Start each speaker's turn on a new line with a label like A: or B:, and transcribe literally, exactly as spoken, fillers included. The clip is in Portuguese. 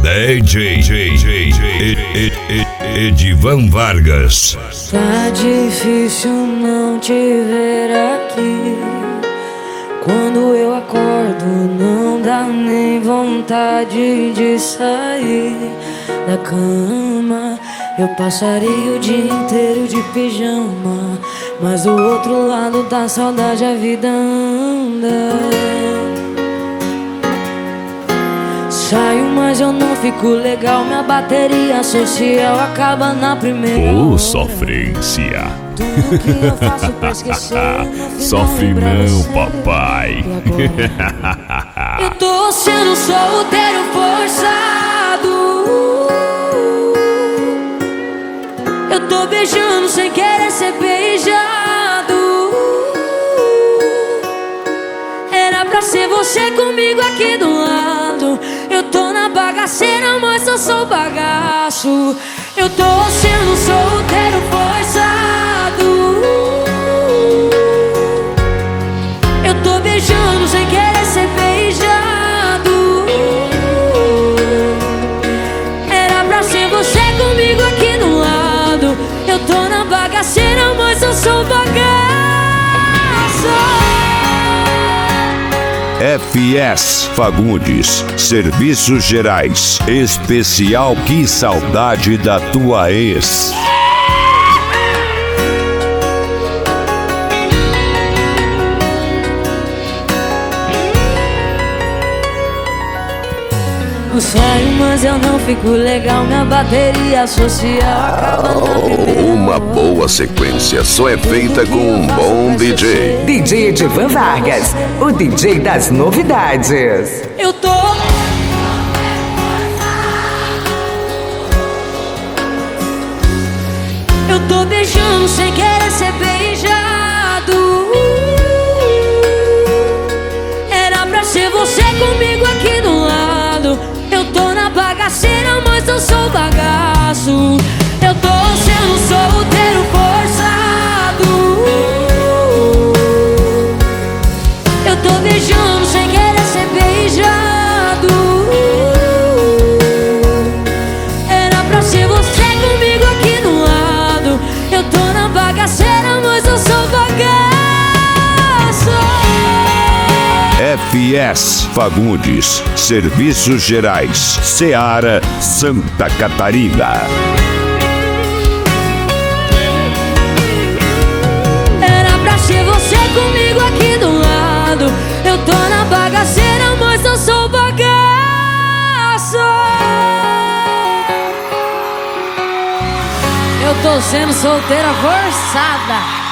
A: D J J J J Edivan Vargas.
B: Tá difícil não te ver aqui. Quando eu acordo não dá nem vontade de sair da cama. Eu passaria o dia inteiro de pijama, mas do outro lado da saudade a vida anda. Saio, mas eu não fico legal. Minha bateria social acaba na primeira hora.
C: Ô, sofrência.
B: Tudo que eu faço pra esquecer,
C: sofre não, papai.
B: Eu tô sendo solteiro forçado. Eu tô beijando sem querer ser beijado. Era pra ser você comigo aqui do lado. Eu tô na bagaceira, mas eu sou bagaço. Eu tô sendo solteiro forçado. Eu tô beijando sem querer ser beijado. Era pra ser você comigo aqui do lado. Eu tô na bagaceira, mas eu sou bagaço.
A: F S Fagundes, Serviços Gerais. Especial Que Saudade da Tua Ex.
B: Eu saio, mas eu não fico legal. Minha bateria social acaba na primeira hora.
D: Uma boa sequência só é feita com um bom D J.
E: D J Edivan Vargas, o D J das novidades.
B: Eu tô Eu tô beijando sem querer ser beijado. Era pra ser você comigo aqui do lado. Eu tô na bagaceira, mas eu sou bagaço. Eu tô sendo solteiro forçado. Eu tô beijando sem querer ser beijado. Era pra ser você comigo aqui do lado. Eu tô na bagaceira, mas eu sou bagaço.
A: F S Fagundes, Serviços Gerais, Ceará, Santa Catarina.
B: Era pra ser você comigo aqui do lado. Eu tô na bagaceira, mas eu sou bagaço. Eu tô sendo solteira forçada.